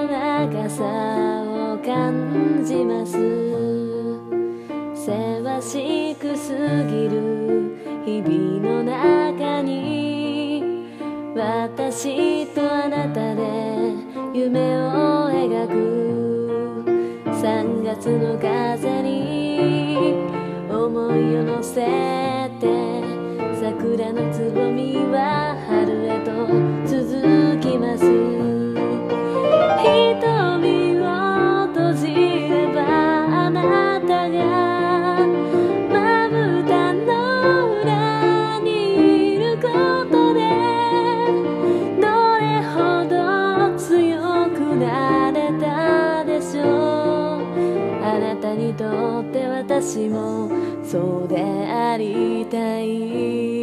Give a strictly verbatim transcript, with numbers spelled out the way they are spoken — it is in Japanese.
の長さを感じます。せわしくすぎる日々の中に、私とあなたで夢を描くさんがつの風に思いを乗せて、桜のつぼみは春へと続きます。瞳を閉じればあなたがまぶたの裏にいることで、どれほど強くなれたでしょう。あなたにとって私もそうでありたい。